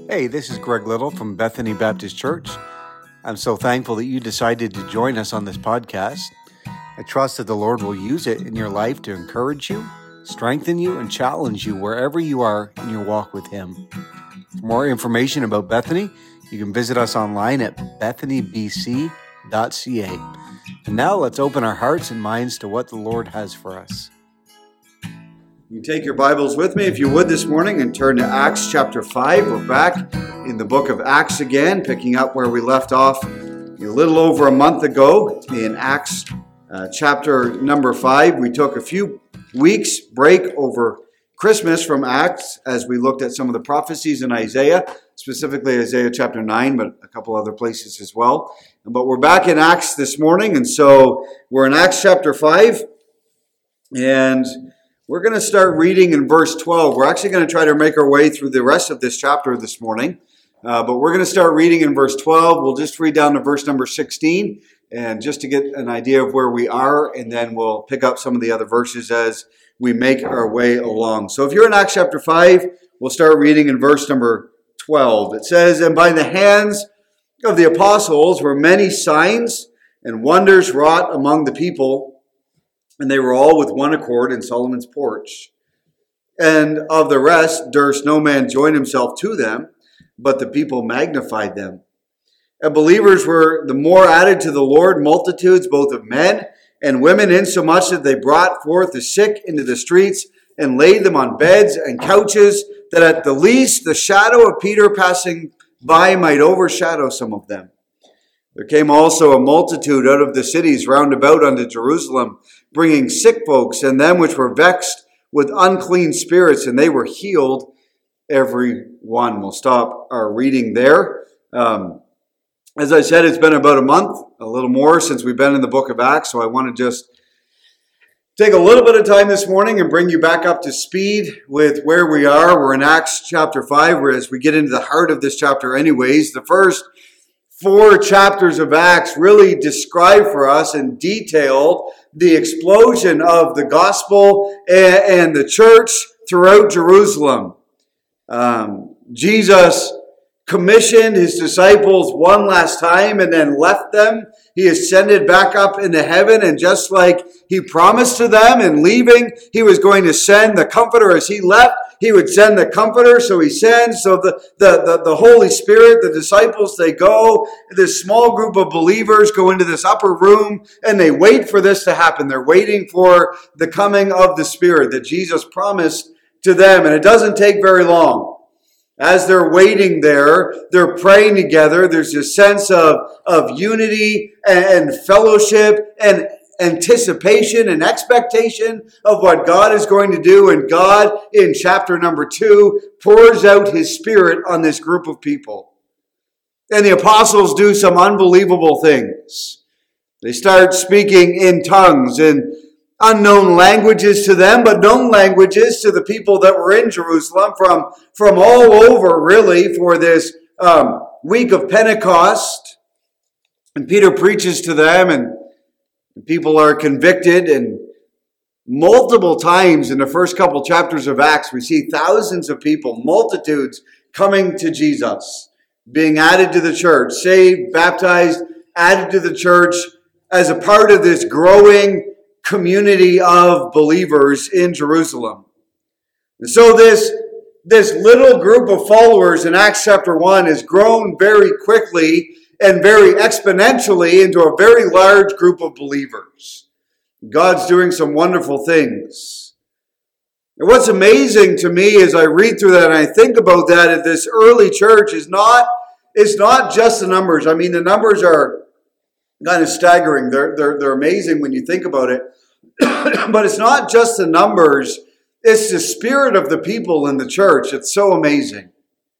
Hey, this is Greg Little from Bethany Baptist Church. I'm so thankful that you decided to join us on this podcast. I trust that the Lord will use it in your life to encourage you, strengthen you, and challenge you wherever you are in your walk with Him. For more information about Bethany, you can visit us online at bethanybc.ca. And now let's open our hearts and minds to what the Lord has for us. You take your Bibles with me, if you would, this morning and turn to Acts chapter 5. We're back in the book of Acts again, picking up where we left off a little over a month ago in Acts chapter number 5. We took a few weeks break over Christmas from Acts as we looked at some of the prophecies in Isaiah, specifically Isaiah chapter 9, but a couple other places as well. But we're back in Acts this morning, and so we're in Acts chapter 5, and we're going to start reading in verse 12. We're actually going to try to make our way through the rest of this chapter this morning. But we're going to start reading in verse 12. We'll just read down to verse number 16, and just to get an idea of where we are, and then we'll pick up some of the other verses as we make our way along. So if you're in Acts chapter 5, we'll start reading in verse number 12. It says, "And by the hands of the apostles were many signs and wonders wrought among the people, and they were all with one accord in Solomon's porch. And of the rest durst no man join himself to them, but the people magnified them. And believers were the more added to the Lord, multitudes both of men and women, insomuch that they brought forth the sick into the streets and laid them on beds and couches, that at the least the shadow of Peter passing by might overshadow some of them. There came also a multitude out of the cities round about unto Jerusalem, bringing sick folks and them which were vexed with unclean spirits, and they were healed every one." We'll stop our reading there. As I said, it's been about a month, a little more, since we've been in the book of Acts, so I want to just take a little bit of time this morning and bring you back up to speed with where we are. We're in Acts chapter 5, whereas we get into the heart of this chapter anyways. The first 4 chapters of Acts really describe for us in detail the explosion of the gospel and the church throughout Jerusalem. Jesus commissioned his disciples one last time and then left them. He ascended back up into heaven, and just like he promised to them in leaving, he was going to send the Comforter as he left. He would send the Comforter, so he sends. So the Holy Spirit, the disciples, they go. This small group of believers go into this upper room, and they wait for this to happen. They're waiting for the coming of the Spirit that Jesus promised to them, and it doesn't take very long. As they're waiting there, they're praying together. There's a sense of unity and fellowship and anticipation and expectation of what God is going to do. And God, in chapter number 2, pours out his Spirit on this group of people. And the apostles do some unbelievable things. They start speaking in tongues and unknown languages to them, but known languages to the people that were in Jerusalem from all over, really, for this week of Pentecost. And Peter preaches to them, and people are convicted. And multiple times in the first couple chapters of Acts, we see thousands of people, multitudes, coming to Jesus, being added to the church, saved, baptized, added to the church as a part of this growing community of believers in Jerusalem. And so this little group of followers in Acts chapter 1 has grown very quickly and very exponentially into a very large group of believers. God's doing some wonderful things. And what's amazing to me as I read through that and I think about that, at this early church it's not just the numbers. I mean, the numbers are kind of staggering. They're amazing when you think about it. But it's not just the numbers, it's the spirit of the people in the church. It's so amazing.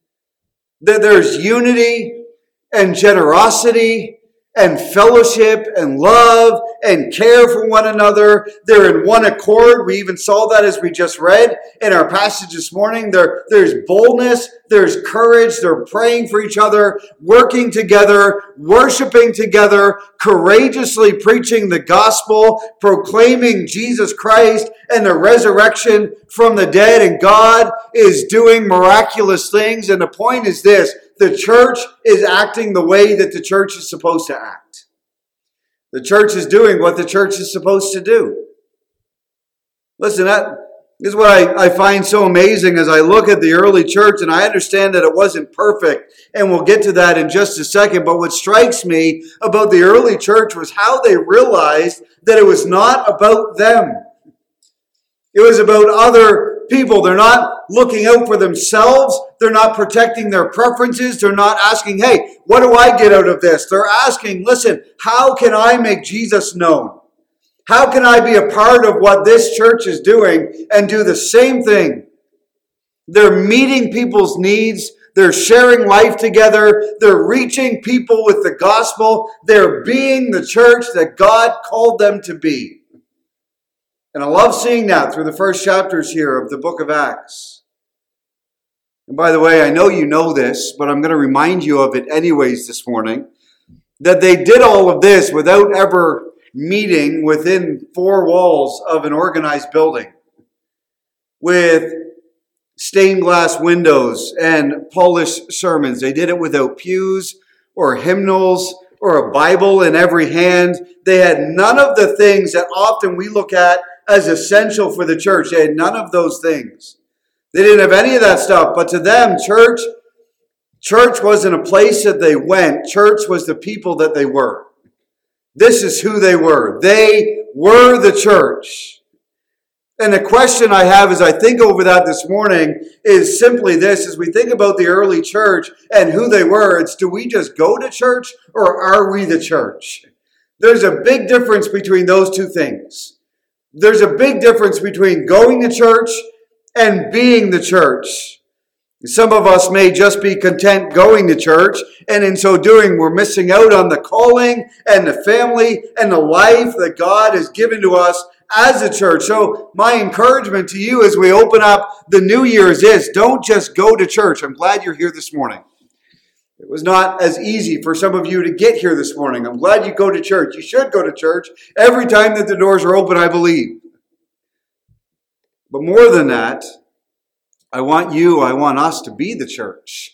There's unity and generosity and fellowship and love and care for one another. They're in one accord. We even saw that as we just read in our passage this morning. There's boldness, there's courage. They're praying for each other, working together, worshiping together, courageously preaching the gospel, proclaiming Jesus Christ and the resurrection from the dead. And God is doing miraculous things. And the point is this: the church is acting the way that the church is supposed to act. The church is doing what the church is supposed to do. Listen, that is what I find so amazing as I look at the early church, and I understand that it wasn't perfect, and we'll get to that in just a second. But what strikes me about the early church was how they realized that it was not about them. It was about other people. They're not looking out for themselves. They're not protecting their preferences. They're not asking, hey, what do I get out of this? They're asking, listen, how can I make Jesus known? How can I be a part of what this church is doing and do the same thing? They're meeting people's needs. They're sharing life together. They're reaching people with the gospel. They're being the church that God called them to be. And I love seeing that through the first chapters here of the book of Acts. And by the way, I know you know this, but I'm going to remind you of it anyways this morning, that they did all of this without ever meeting within four walls of an organized building with stained glass windows and polished sermons. They did it without pews or hymnals or a Bible in every hand. They had none of the things that often we look at as essential for the church. They had none of those things. They didn't have any of that stuff. But to them, church wasn't a place that they went. Church was the people that they were. This is who they were. They were the church. And the question I have as I think over that this morning is simply this: as we think about the early church and who they were, it's, do we just go to church or are we the church? There's a big difference between those two things. There's a big difference between going to church and being the church. Some of us may just be content going to church, and in so doing, we're missing out on the calling and the family and the life that God has given to us as a church. So my encouragement to you as we open up the new year is this: don't just go to church. I'm glad you're here this morning. It was not as easy for some of you to get here this morning. I'm glad you go to church. You should go to church every time that the doors are open, I believe. But more than that, I want us to be the church.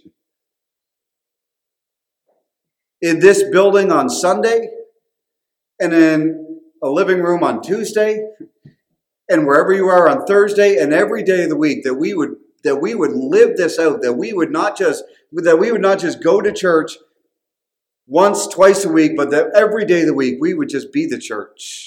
In this building on Sunday, and in a living room on Tuesday, and wherever you are on Thursday, and every day of the week, that we would live this out, that we would not just go to church once, twice a week, but that every day of the week we would just be the church.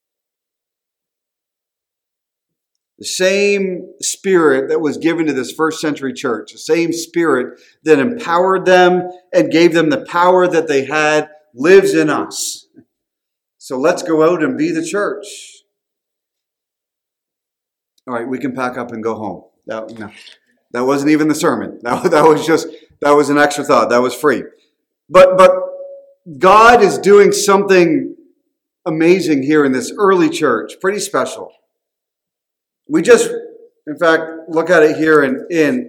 The same spirit that was given to this first century church, the same spirit that empowered them and gave them the power that they had, lives in us. So let's go out and be the church. All right, we can pack up and go home. That wasn't even the sermon. That was an extra thought. That was free. But God is doing something amazing here in this early church. Pretty special. We just, in fact, look at it here in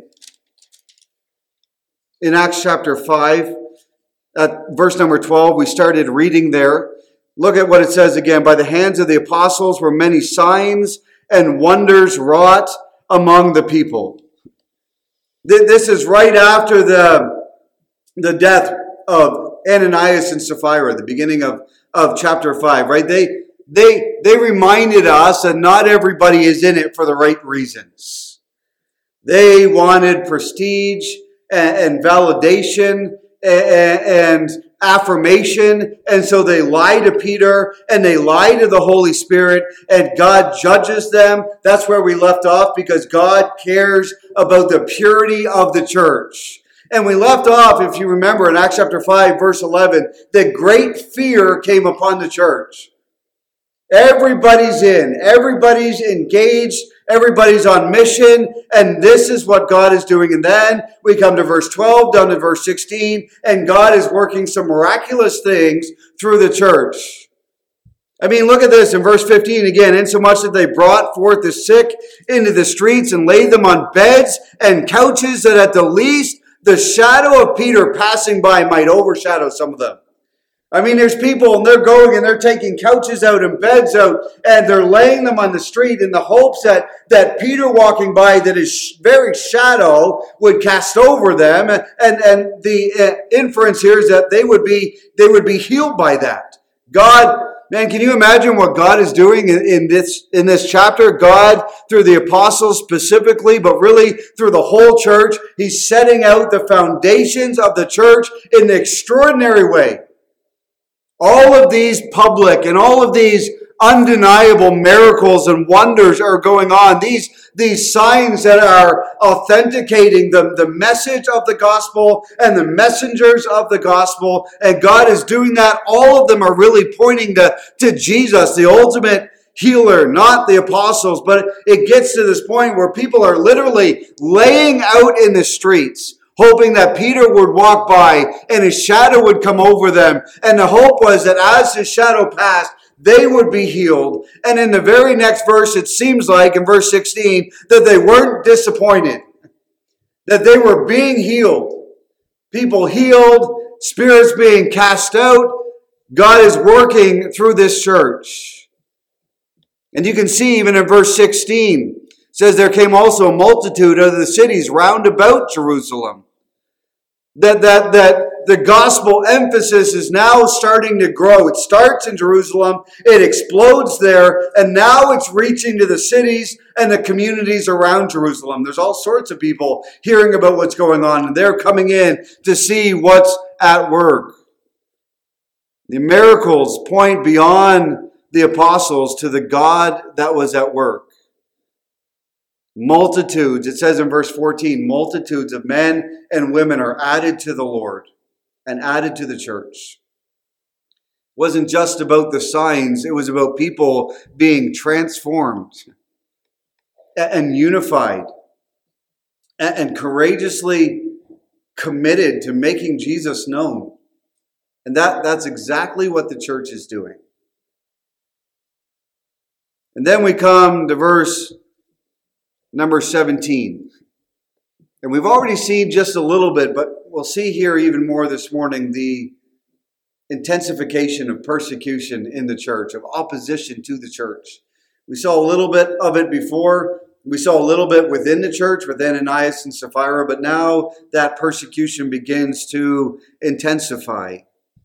Acts chapter 5, at verse number 12. We started reading there. Look at what it says again. By the hands of the apostles were many signs and wonders wrought among the people. This is right after the death of Ananias and Sapphira, the beginning of chapter 5, right? They reminded us that not everybody is in it for the right reasons. They wanted prestige and validation and affirmation, and so they lie to Peter and they lie to the Holy Spirit, and God judges them. That's where we left off, because God cares about the purity of the church. And we left off, if you remember, in Acts chapter 5, verse 11, that great fear came upon the church. Everybody's in. Everybody's engaged. Everybody's on mission. And this is what God is doing. And then we come to verse 12, down to verse 16. And God is working some miraculous things through the church. I mean, look at this in verse 15 again. Insomuch that they brought forth the sick into the streets and laid them on beds and couches, that at the least the shadow of Peter passing by might overshadow some of them. I mean, there's people and they're going and they're taking couches out and beds out and they're laying them on the street in the hopes that Peter walking by, that his very shadow would cast over them. And the inference here is that they would be healed by that. God, man, can you imagine what God is doing in this chapter? God, through the apostles specifically, but really through the whole church, he's setting out the foundations of the church in an extraordinary way. All of these public and all of these undeniable miracles and wonders are going on. These signs that are authenticating the message of the gospel and the messengers of the gospel. And God is doing that. All of them are really pointing to Jesus, the ultimate healer, not the apostles. But it gets to this point where people are literally laying out in the streets, hoping that Peter would walk by and his shadow would come over them. And the hope was that as his shadow passed, they would be healed. And in the very next verse, it seems like, in verse 16, that they weren't disappointed, that they were being healed. People healed, spirits being cast out. God is working through this church. And you can see even in verse 16, it says, there came also a multitude of the cities round about Jerusalem. That the gospel emphasis is now starting to grow. It starts in Jerusalem, it explodes there, and now it's reaching to the cities and the communities around Jerusalem. There's all sorts of people hearing about what's going on, and they're coming in to see what's at work. The miracles point beyond the apostles to the God that was at work. Multitudes, it says in verse 14, multitudes of men and women are added to the Lord and added to the church. It wasn't just about the signs, it was about people being transformed and unified and courageously committed to making Jesus known. And that's exactly what the church is doing. And then we come to verse number 17. And we've already seen just a little bit, but we'll see here even more this morning, the intensification of persecution in the church, of opposition to the church. We saw a little bit of it before. We saw a little bit within the church with Ananias and Sapphira, but now that persecution begins to intensify.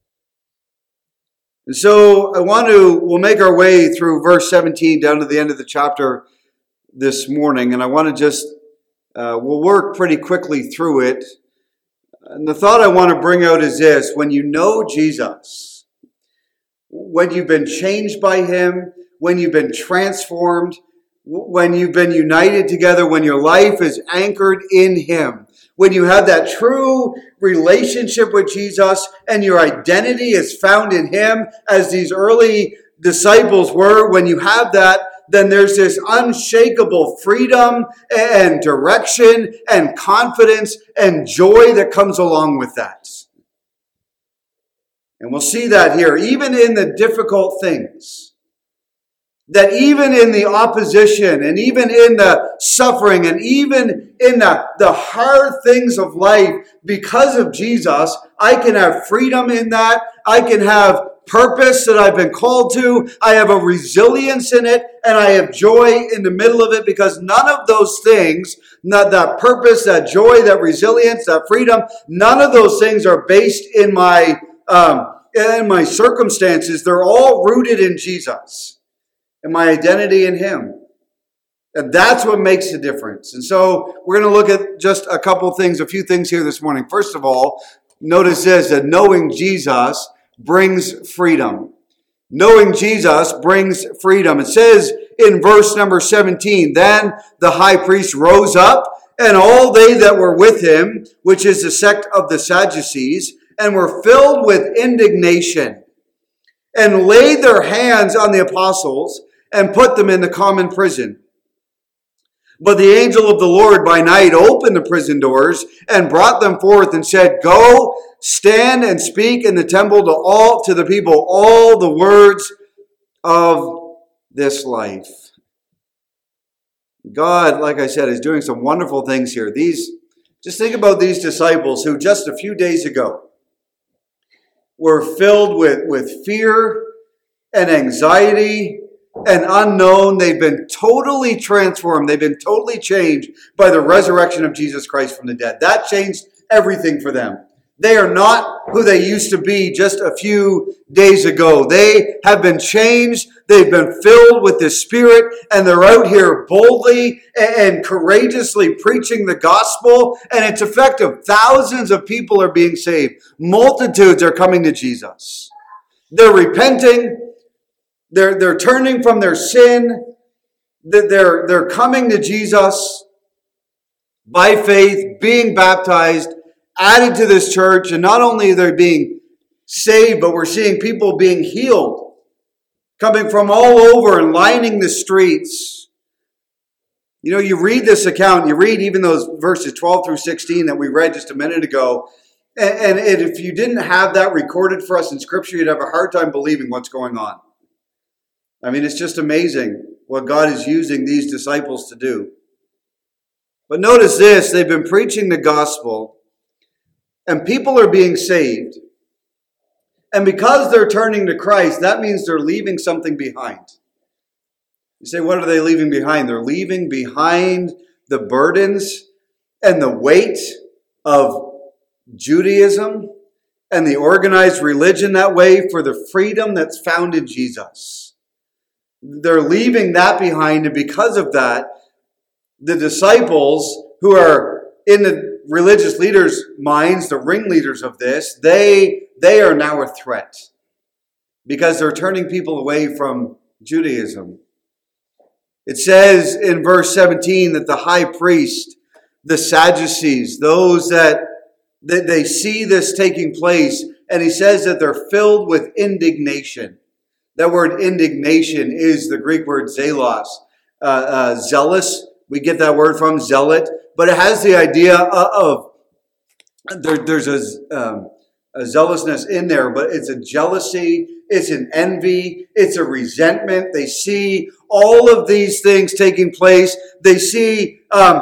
And so we'll make our way through verse 17 down to the end of the chapter this morning, and I want to just, we'll work pretty quickly through it. And the thought I want to bring out is this: when you know Jesus, when you've been changed by him, when you've been transformed, when you've been united together, when your life is anchored in him, when you have that true relationship with Jesus and your identity is found in him, as these early disciples were, when you have that, then there's this unshakable freedom and direction and confidence and joy that comes along with that. And we'll see that here, even in the difficult things. That even in the opposition and even in the suffering and even in the hard things of life, because of Jesus, I can have freedom in that. I can have purpose that I've been called to. I have a resilience in it, and I have joy in the middle of it, because none of those things, not that purpose, that joy, that resilience, that freedom, none of those things are based in my circumstances. They're all rooted in Jesus and my identity in him. And that's what makes the difference. And so we're going to look at just a few things here this morning. First of all, notice this, that knowing Jesus brings freedom. Knowing Jesus brings freedom. It says in verse number 17, then the high priest rose up, and all they that were with him, which is the sect of the Sadducees, and were filled with indignation, and laid their hands on the apostles, and put them in the common prison. But the angel of the Lord by night opened the prison doors and brought them forth and said, go, stand and speak in the temple to the people all the words of this life. God, like I said, is doing some wonderful things here. Just think about these disciples who just a few days ago were filled with fear and anxiety and unknown. They've been totally transformed. They've been totally changed by the resurrection of Jesus Christ from the dead. That changed everything for them. They are not who they used to be just a few days ago. They have been changed. They've been filled with the Spirit, and they're out here boldly and courageously preaching the gospel, and it's effective. Thousands of people are being saved. Multitudes are coming to Jesus. They're repenting. They're turning from their sin. They're coming to Jesus by faith, being baptized, added to this church, and not only are they being saved, but we're seeing people being healed, coming from all over and lining the streets. You know, you read this account, you read even those verses 12 through 16 that we read just a minute ago, and if you didn't have that recorded for us in Scripture, you'd have a hard time believing what's going on. I mean, it's just amazing what God is using these disciples to do. But notice this, they've been preaching the gospel, and people are being saved. And because they're turning to Christ, that means they're leaving something behind. You say, what are they leaving behind? They're leaving behind the burdens and the weight of Judaism and the organized religion that way for the freedom that's found in Jesus. They're leaving that behind, and because of that, the disciples who are in the religious leaders' minds, the ringleaders of this, they are now a threat because they're turning people away from Judaism. It says in verse 17 that the high priest, the Sadducees, those that they see this taking place, and he says that they're filled with indignation. That word indignation is the Greek word zelos, zealous. We get that word from zealot, but it has the idea of there's a zealousness in there, but it's a jealousy, it's an envy, it's a resentment. They see all of these things taking place. They see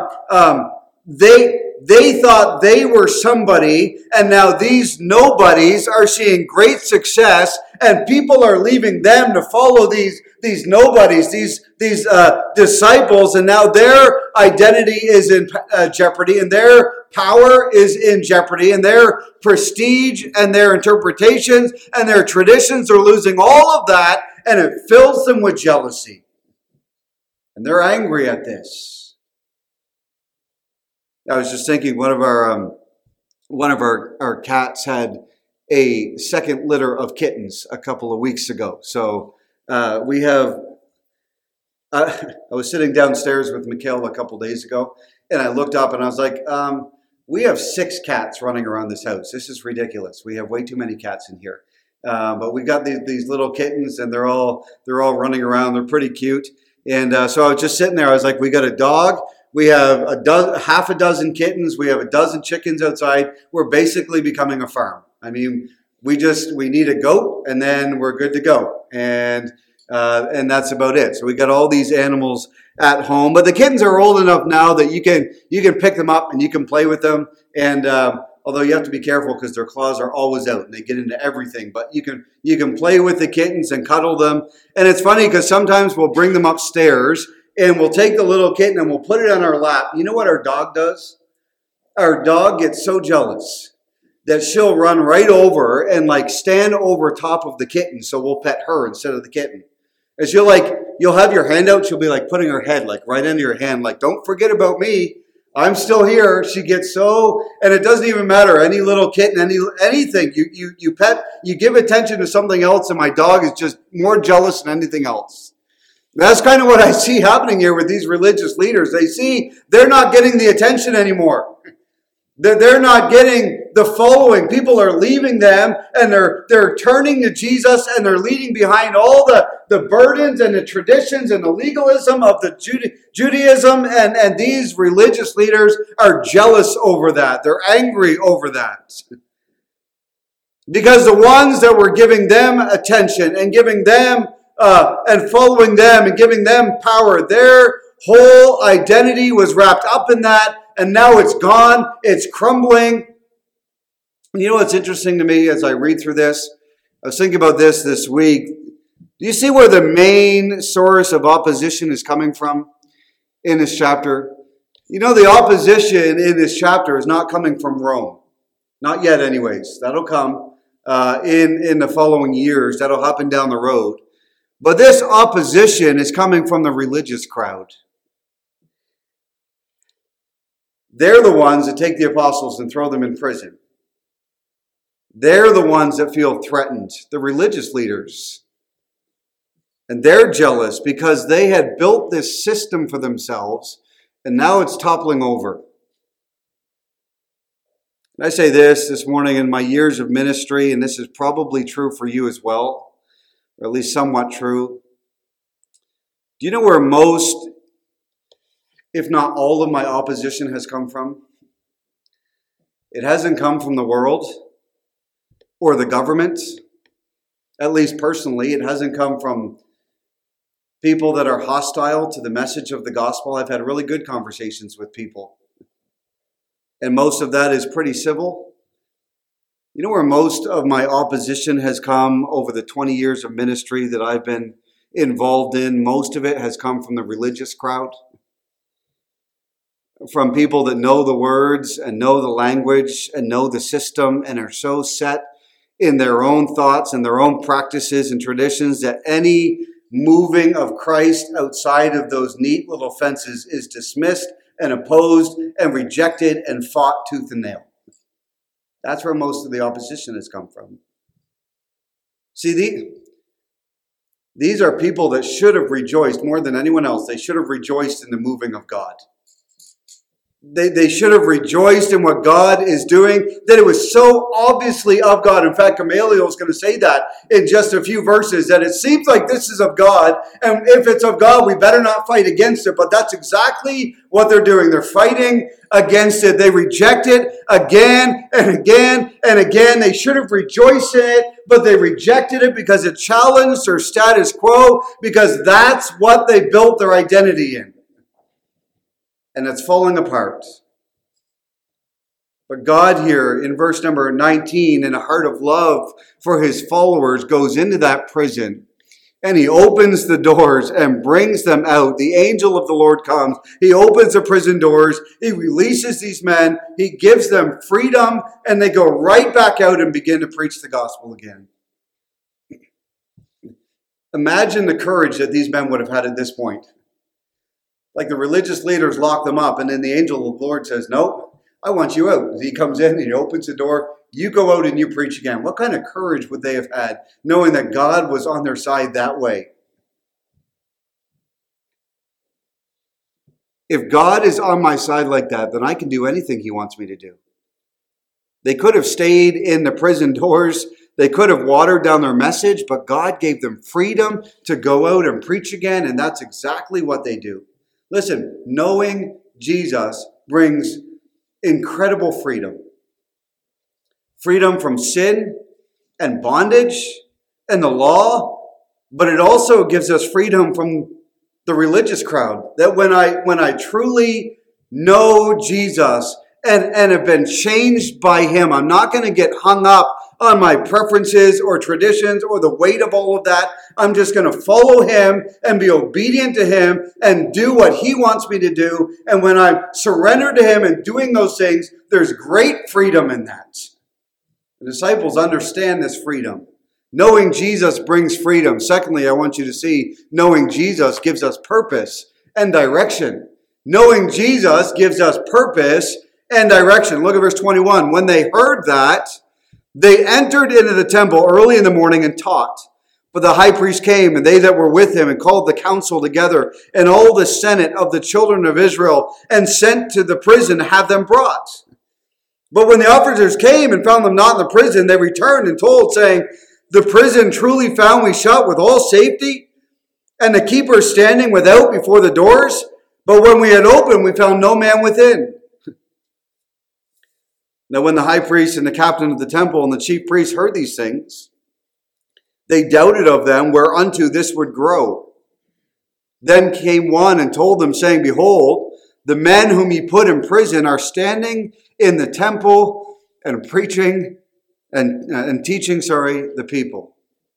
they thought they were somebody, and now these nobodies are seeing great success, and people are leaving them to follow these nobodies, these disciples, and now their identity is in jeopardy, and their power is in jeopardy, and their prestige and their interpretations and their traditions are losing all of that, and it fills them with jealousy. And they're angry at this. I was just thinking one of our cats had a second litter of kittens a couple of weeks ago. So we have. I was sitting downstairs with Mikhail a couple days ago, and I looked up and I was like, "We have 6 cats running around this house. This is ridiculous. We have way too many cats in here." But we got these little kittens, and they're all running around. They're pretty cute. And so I was just sitting there. I was like, "We got a dog. We have half a dozen kittens. We have a dozen chickens outside. We're basically becoming a farm. I mean, we need a goat, and then we're good to go. And that's about it. So we got all these animals at home. But the kittens are old enough now that you can pick them up and you can play with them. And although you have to be careful because their claws are always out and they get into everything. But you can play with the kittens and cuddle them. And it's funny because sometimes we'll bring them upstairs, and we'll take the little kitten and we'll put it on our lap. You know what our dog does? Our dog gets so jealous that she'll run right over and stand over top of the kitten. So we'll pet her instead of the kitten. And you'll have your hand out. She'll be putting her head right into your hand. Don't forget about me. I'm still here. She gets so, and it doesn't even matter. Any little kitten, anything. You pet, you give attention to something else, and my dog is just more jealous than anything else. That's kind of what I see happening here with these religious leaders. They see they're not getting the attention anymore. They're not getting the following. People are leaving them, and they're turning to Jesus, and they're leaving behind all the burdens and the traditions and the legalism of the Judaism, and these religious leaders are jealous over that. They're angry over that. Because the ones that were giving them attention and giving them and following them and giving them power. Their whole identity was wrapped up in that, and now it's gone. It's crumbling. And you know what's interesting to me as I read through this? I was thinking about this week. Do you see where the main source of opposition is coming from in this chapter? You know, the opposition in this chapter is not coming from Rome. Not yet anyways. That'll come in the following years. That'll happen down the road. But this opposition is coming from the religious crowd. They're the ones that take the apostles and throw them in prison. They're the ones that feel threatened, the religious leaders. And they're jealous because they had built this system for themselves, and now it's toppling over. And I say this morning in my years of ministry, and this is probably true for you as well, or at least somewhat true. Do you know where most, if not all of my opposition has come from? It hasn't come from the world or the government. At least personally, it hasn't come from people that are hostile to the message of the gospel. I've had really good conversations with people. And most of that is pretty civil. You know where most of my opposition has come over the 20 years of ministry that I've been involved in? Most of it has come from the religious crowd. From people that know the words and know the language and know the system and are so set in their own thoughts and their own practices and traditions that any moving of Christ outside of those neat little fences is dismissed and opposed and rejected and fought tooth and nail. That's where most of the opposition has come from. See, these are people that should have rejoiced more than anyone else. They should have rejoiced in the moving of God. They should have rejoiced in what God is doing, that it was so obviously of God. In fact, Gamaliel is going to say that in just a few verses, that it seems like this is of God, and if it's of God, we better not fight against it. But that's exactly what they're doing. They're fighting against it. They reject it again and again and again. They should have rejoiced in it, but they rejected it because it challenged their status quo, because that's what they built their identity in. And it's falling apart. But God here in verse number 19, in a heart of love for his followers, goes into that prison and he opens the doors and brings them out. The angel of the Lord comes. He opens the prison doors. He releases these men. He gives them freedom, and they go right back out and begin to preach the gospel again. Imagine the courage that these men would have had at this point. Like the religious leaders lock them up, and then the angel of the Lord says, "No, I want you out." He comes in and he opens the door. You go out and you preach again. What kind of courage would they have had, knowing that God was on their side that way? If God is on my side like that, then I can do anything he wants me to do. They could have stayed in the prison doors. They could have watered down their message, but God gave them freedom to go out and preach again, and that's exactly what they do. Listen, knowing Jesus brings incredible freedom. Freedom from sin and bondage and the law, but it also gives us freedom from the religious crowd. That when I truly know Jesus and have been changed by him, I'm not going to get hung up on my preferences or traditions or the weight of all of that. I'm just going to follow him and be obedient to him and do what he wants me to do. And when I'm surrendered to him and doing those things, there's great freedom in that. The disciples understand this freedom. Knowing Jesus brings freedom. Secondly, I want you to see, knowing Jesus gives us purpose and direction. Knowing Jesus gives us purpose and direction. Look at verse 21. When they heard that, they entered into the temple early in the morning and taught. But the high priest came, and they that were with him, and called the council together, and all the senate of the children of Israel, and sent to the prison to have them brought. But when the officers came and found them not in the prison, they returned and told, saying, "The prison truly found we shut with all safety, and the keepers standing without before the doors. But when we had opened, we found no man within." Now when the high priest and the captain of the temple and the chief priests heard these things, they doubted of them whereunto this would grow. Then came one and told them, saying, Behold, the men whom ye put in prison are standing in the temple and preaching and teaching, the people.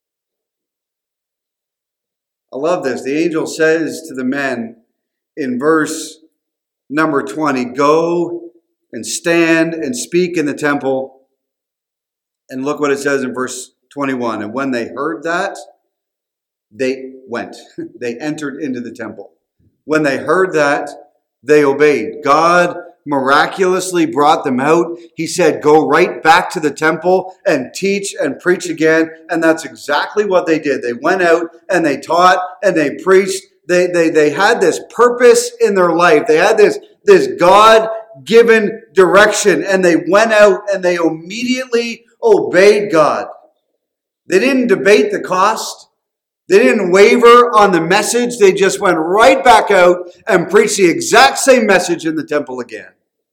I love this. The angel says to the men in verse number 20, Go and stand and speak in the temple. And look what it says in verse 21. And when they heard that, they went. They entered into the temple. When they heard that, they obeyed. God miraculously brought them out. He said, go right back to the temple and teach and preach again. And that's exactly what they did. They went out and they taught and they preached. They had this purpose in their life. They had this God-given direction. And they went out and they immediately obeyed God. They didn't debate the cost. They didn't waver on the message. They just went right back out and preached the exact same message in the temple again.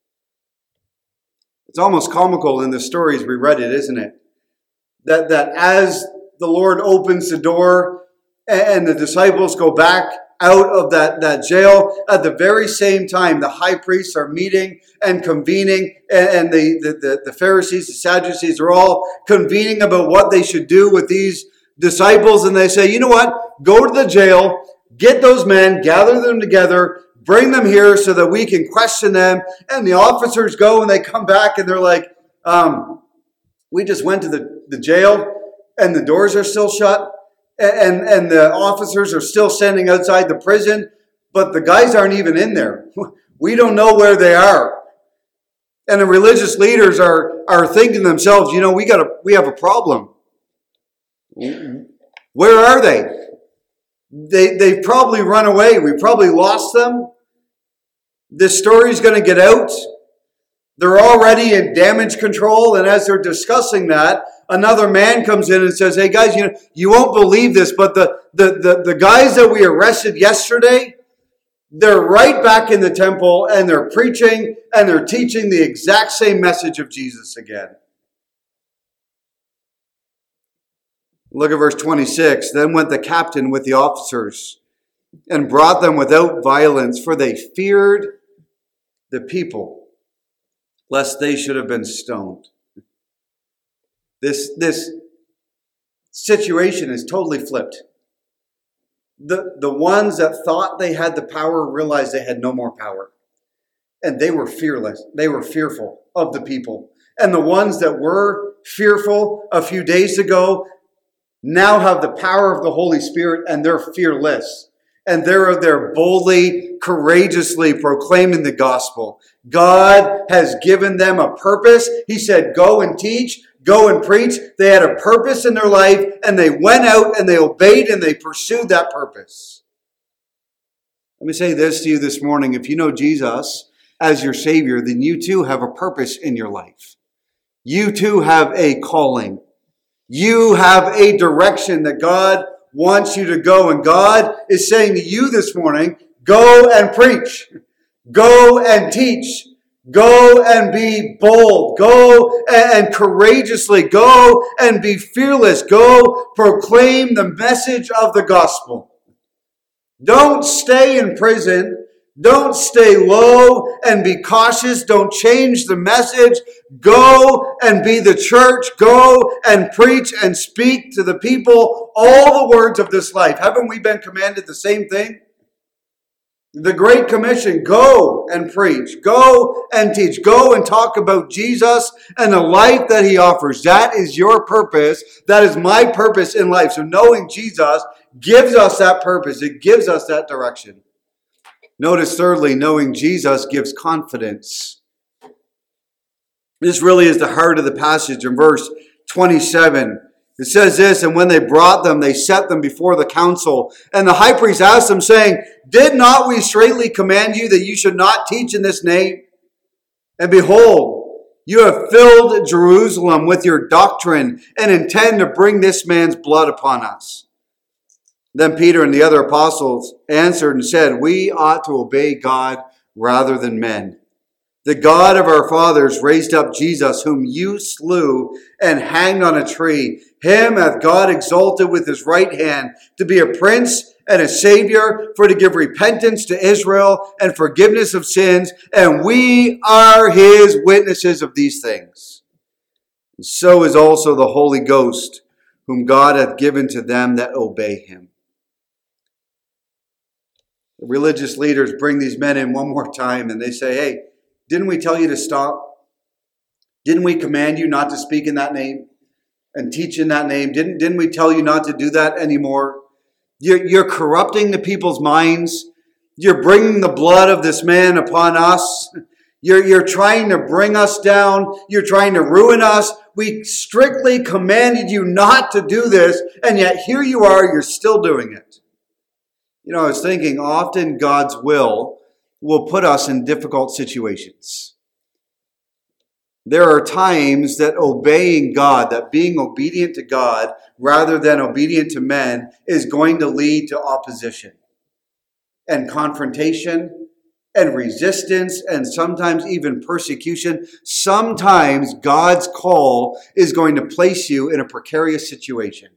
It's almost comical in the stories we read it, isn't it? That as the Lord opens the door and the disciples go back out of that jail, at the very same time, the high priests are meeting and convening, and the Pharisees, the Sadducees are all convening about what they should do with these disciples. And they say, you know what? Go to the jail, get those men, gather them together, bring them here so that we can question them. And the officers go and they come back and they're like, we just went to the jail and the doors are still shut. And the officers are still standing outside the prison, but the guys aren't even in there. We don't know where they are. And the religious leaders are thinking to themselves, you know, we have a problem. Where are they? They've probably run away. We probably lost them. This story's going to get out. They're already in damage control. And as they're discussing that, another man comes in and says, hey guys, you won't believe this, but the guys that we arrested yesterday, they're right back in the temple and they're preaching and they're teaching the exact same message of Jesus again. Look at verse 26. Then went the captain with the officers and brought them without violence, for they feared the people, lest they should have been stoned. This situation is totally flipped. The ones that thought they had the power realized they had no more power. And they were fearless. They were fearful of the people. And the ones that were fearful a few days ago now have the power of the Holy Spirit and they're fearless. And they're there boldly, courageously proclaiming the gospel. God has given them a purpose. He said, go and teach, go and preach. They had a purpose in their life and they went out and they obeyed and they pursued that purpose. Let me say this to you this morning. If you know Jesus as your Savior, then you too have a purpose in your life. You too have a calling. You have a direction that God wants you to go. And God is saying to you this morning, go and preach. Go and teach. Go and be bold. Go and courageously. Go and be fearless. Go proclaim the message of the gospel. Don't stay in prison. Don't stay low and be cautious. Don't change the message. Go and be the church. Go and preach and speak to the people all the words of this life. Haven't we been commanded the same thing? The Great Commission, go and preach. Go and teach. Go and talk about Jesus and the life that He offers. That is your purpose. That is my purpose in life. So knowing Jesus gives us that purpose. It gives us that direction. Notice thirdly, knowing Jesus gives confidence. This really is the heart of the passage in verse 27. It says this, and when they brought them, they set them before the council. And the high priest asked them, saying, did not we straitly command you that you should not teach in this name? And behold, you have filled Jerusalem with your doctrine and intend to bring this man's blood upon us. Then Peter and the other apostles answered and said, we ought to obey God rather than men. The God of our fathers raised up Jesus, whom you slew and hanged on a tree. Him hath God exalted with his right hand to be a prince and a savior, for to give repentance to Israel and forgiveness of sins. And we are his witnesses of these things. And so is also the Holy Ghost, whom God hath given to them that obey him. The religious leaders bring these men in one more time and they say, hey, didn't we tell you to stop? Didn't we command you not to speak in that name and teach in that name? Didn't we tell you not to do that anymore? You're corrupting the people's minds. You're bringing the blood of this man upon us. You're trying to bring us down. You're trying to ruin us. We strictly commanded you not to do this, and yet here you are, you're still doing it. You know, I was thinking often God's will put us in difficult situations. There are times that obeying God, that being obedient to God rather than obedient to men is going to lead to opposition and confrontation and resistance and sometimes even persecution. Sometimes God's call is going to place you in a precarious situation.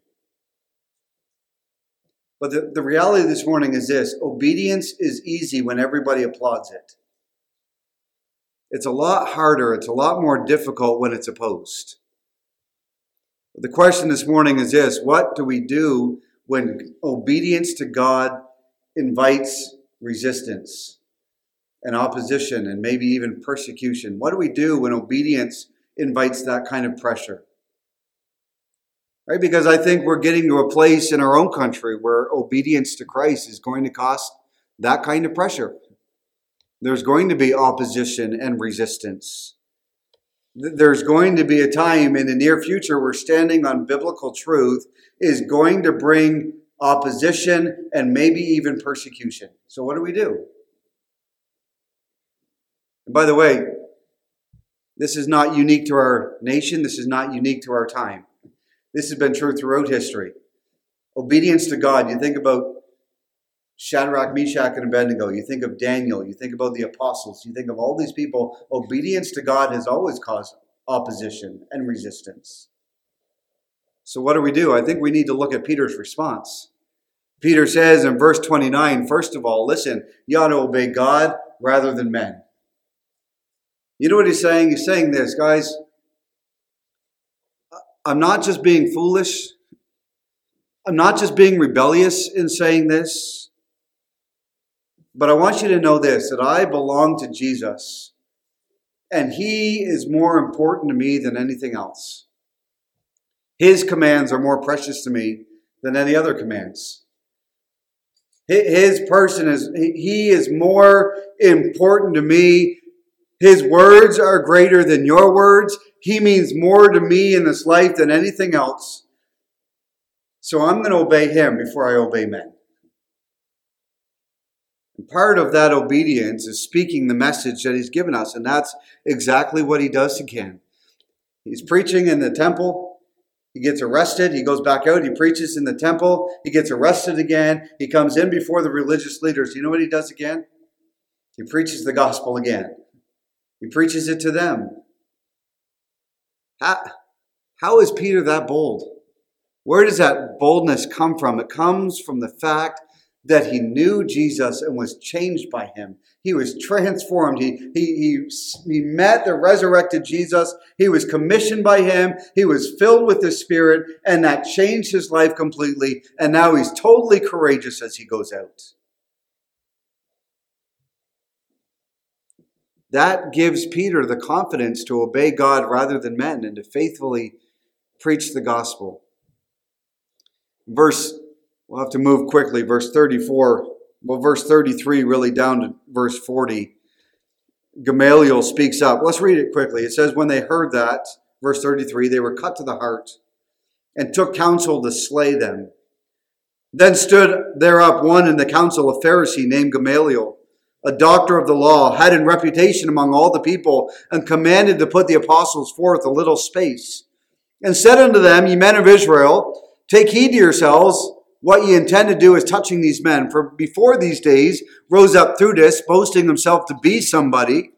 But the reality this morning is this: obedience is easy when everybody applauds it. It's a lot harder, it's a lot more difficult when it's opposed. The question this morning is this: what do we do when obedience to God invites resistance and opposition and maybe even persecution? What do we do when obedience invites that kind of pressure? Right? Because I think we're getting to a place in our own country where obedience to Christ is going to cost that kind of pressure. There's going to be opposition and resistance. There's going to be a time in the near future where standing on biblical truth is going to bring opposition and maybe even persecution. So what do we do? And by the way, this is not unique to our nation. This is not unique to our time. This has been true throughout history. Obedience to God. You think about Shadrach, Meshach, and Abednego. You think of Daniel. You think about the apostles. You think of all these people. Obedience to God has always caused opposition and resistance. So what do? I think we need to look at Peter's response. Peter says in verse 29, first of all, listen, you ought to obey God rather than men. You know what he's saying? He's saying this, guys. I'm not just being foolish. I'm not just being rebellious in saying this. But I want you to know this, that I belong to Jesus. And he is more important to me than anything else. His commands are more precious to me than any other commands. His person he is more important to me. His words are greater than your words. He means more to me in this life than anything else. So I'm going to obey him before I obey men. And part of that obedience is speaking the message that he's given us. And that's exactly what he does again. He's preaching in the temple. He gets arrested. He goes back out. He preaches in the temple. He gets arrested again. He comes in before the religious leaders. You know what he does again? He preaches the gospel again. He preaches it to them. How is Peter that bold? Where does that boldness come from? It comes from the fact that he knew Jesus and was changed by him. He was transformed. He met the resurrected Jesus. He was commissioned by him. He was filled with the Spirit, and that changed his life completely. And now he's totally courageous as he goes out. That gives Peter the confidence to obey God rather than men and to faithfully preach the gospel. We'll have to move quickly. Verse 34, verse 33 really down to verse 40. Gamaliel speaks up. Let's read it quickly. It says, when they heard that, verse 33, they were cut to the heart and took counsel to slay them. Then stood there up one in the council, a Pharisee named Gamaliel, a doctor of the law, had in reputation among all the people, and commanded to put the apostles forth a little space, and said unto them, ye men of Israel, take heed to yourselves what ye intend to do as touching these men. For before these days rose up Theudas, boasting himself to be somebody,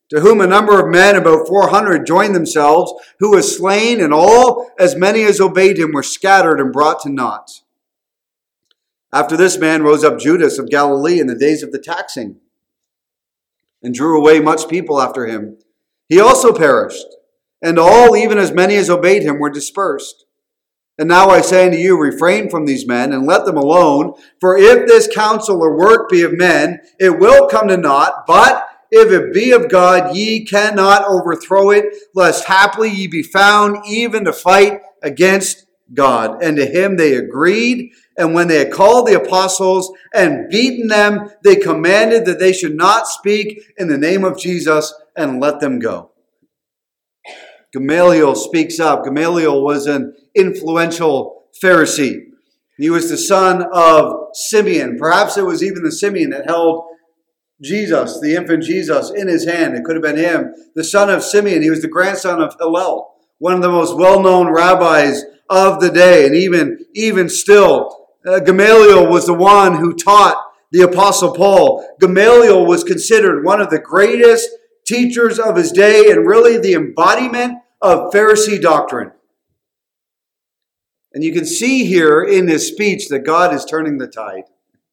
to whom a number of men, about 400, joined themselves, who was slain, and all as many as obeyed him were scattered and brought to naught. After this man rose up Judas of Galilee in the days of the taxing, and drew away much people after him. He also perished, and all, even as many as obeyed him, were dispersed. And now I say unto you, refrain from these men, and let them alone. For if this counsel or work be of men, it will come to naught. But if it be of God, ye cannot overthrow it, lest haply ye be found even to fight against God. And to him they agreed. And when they had called the apostles and beaten them, they commanded that they should not speak in the name of Jesus, and let them go. Gamaliel speaks up. Gamaliel was an influential Pharisee. He was the son of Simeon. Perhaps it was even the Simeon that held Jesus, the infant Jesus, in his hand. It could have been him. The son of Simeon. He was the grandson of Hillel, one of the most well-known rabbis of the day. And even still, Gamaliel was the one who taught the Apostle Paul. Gamaliel was considered one of the greatest teachers of his day and really the embodiment of Pharisee doctrine. And you can see here in his speech that God is turning the tide.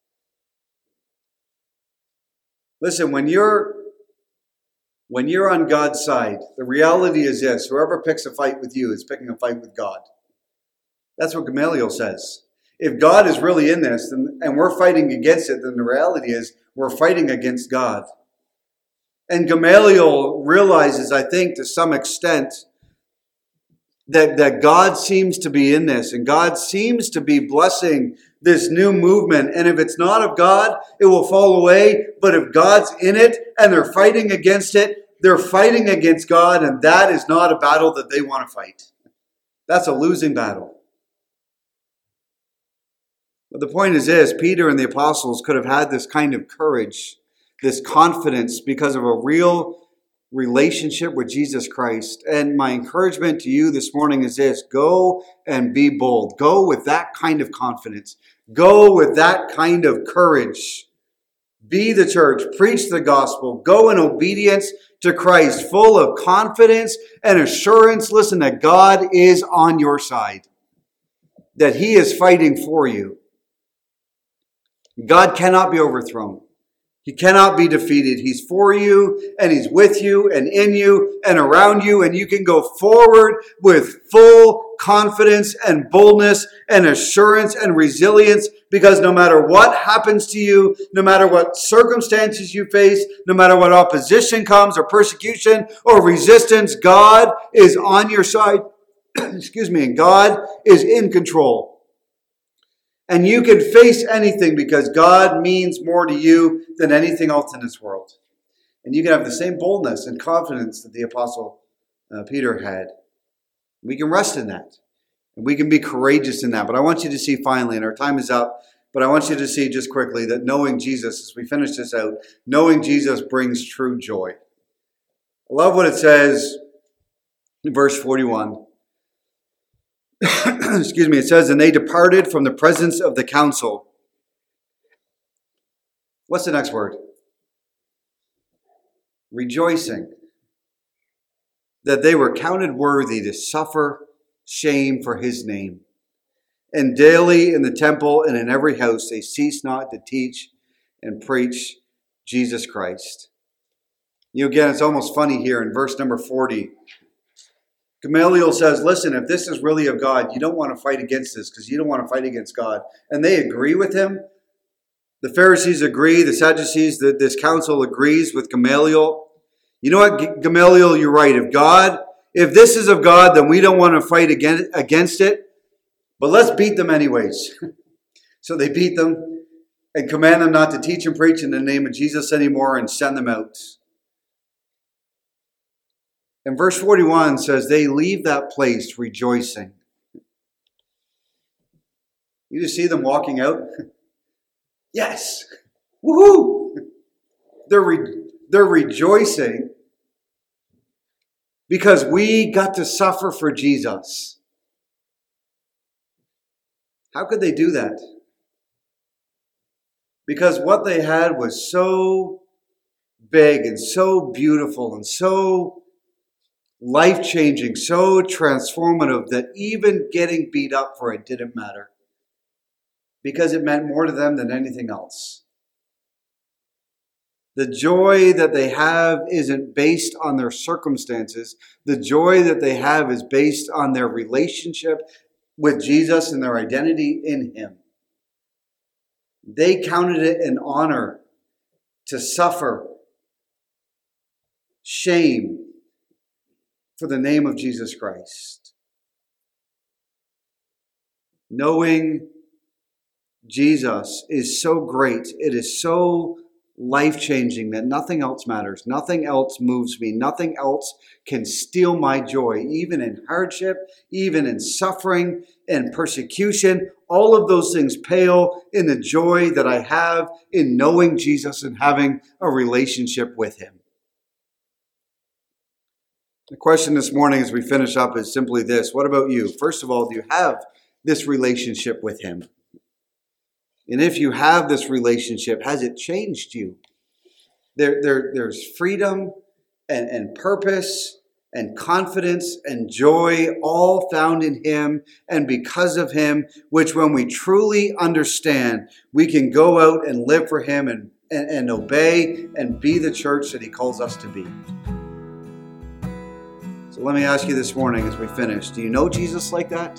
Listen, when you're on God's side, the reality is this: whoever picks a fight with you is picking a fight with God. That's what Gamaliel says. If God is really in this and we're fighting against it, then the reality is we're fighting against God. And Gamaliel realizes, I think, to some extent, that God seems to be in this, and God seems to be blessing this new movement. And if it's not of God, it will fall away. But if God's in it and they're fighting against it, they're fighting against God, and that is not a battle that they want to fight. That's a losing battle. But the point is this: Peter and the apostles could have had this kind of courage, this confidence, because of a real relationship with Jesus Christ. And my encouragement to you this morning is this: go and be bold. Go with that kind of confidence. Go with that kind of courage. Be the church. Preach the gospel. Go in obedience to Christ, full of confidence and assurance. Listen, that God is on your side, that He is fighting for you. God cannot be overthrown. He cannot be defeated. He's for you, and He's with you, and in you, and around you, and you can go forward with full confidence and boldness and assurance and resilience, because no matter what happens to you, no matter what circumstances you face, no matter what opposition comes or persecution or resistance, God is on your side. And God is in control. And you can face anything because God means more to you than anything else in this world. And you can have the same boldness and confidence that the Apostle Peter had. We can rest in that. And we can be courageous in that. But I want you to see finally, and our time is up, but I want you to see just quickly that knowing Jesus, as we finish this out, knowing Jesus brings true joy. I love what it says in verse 41. It says, and they departed from the presence of the council. What's the next word? Rejoicing. That they were counted worthy to suffer shame for His name. And daily in the temple and in every house they ceased not to teach and preach Jesus Christ. Again, it's almost funny here in verse number 40. Gamaliel says, listen, if this is really of God, you don't want to fight against this because you don't want to fight against God. And they agree with him. The Pharisees agree. The Sadducees, this council agrees with Gamaliel. You know what, Gamaliel, you're right. If this is of God, then we don't want to fight against it. But let's beat them anyways. So they beat them and command them not to teach and preach in the name of Jesus anymore and send them out. And verse 41 says, they leave that place rejoicing. You just see them walking out? Yes! Woohoo! They're rejoicing because we got to suffer for Jesus. How could they do that? Because what they had was so big and so beautiful and so life-changing, so transformative that even getting beat up for it didn't matter because it meant more to them than anything else. The joy that they have isn't based on their circumstances. The joy that they have is based on their relationship with Jesus and their identity in Him. They counted it an honor to suffer shame for the name of Jesus Christ. Knowing Jesus is so great, it is so life-changing that nothing else matters. Nothing else moves me. Nothing else can steal my joy, even in hardship, even in suffering and persecution. All of those things pale in the joy that I have in knowing Jesus and having a relationship with Him. The question this morning as we finish up is simply this. What about you? First of all, do you have this relationship with Him? And if you have this relationship, has it changed you? There's freedom and purpose and confidence and joy all found in Him and because of Him, which when we truly understand, we can go out and live for Him and obey and be the church that He calls us to be. So let me ask you this morning as we finish, do you know Jesus like that?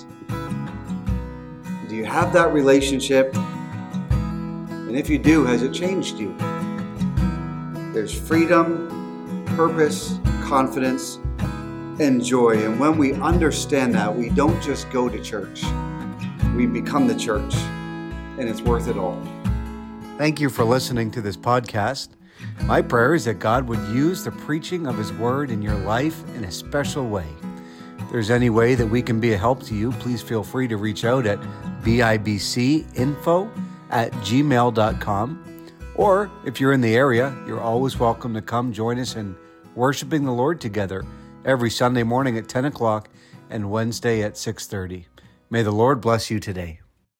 Do you have that relationship? And if you do, has it changed you? There's freedom, purpose, confidence, and joy. And when we understand that, we don't just go to church. We become the church. And it's worth it all. Thank you for listening to this podcast. My prayer is that God would use the preaching of His Word in your life in a special way. If there's any way that we can be a help to you, please feel free to reach out at bibcinfo@gmail.com. Or if you're in the area, you're always welcome to come join us in worshiping the Lord together every Sunday morning at 10 o'clock and Wednesday at 6:30. May the Lord bless you today.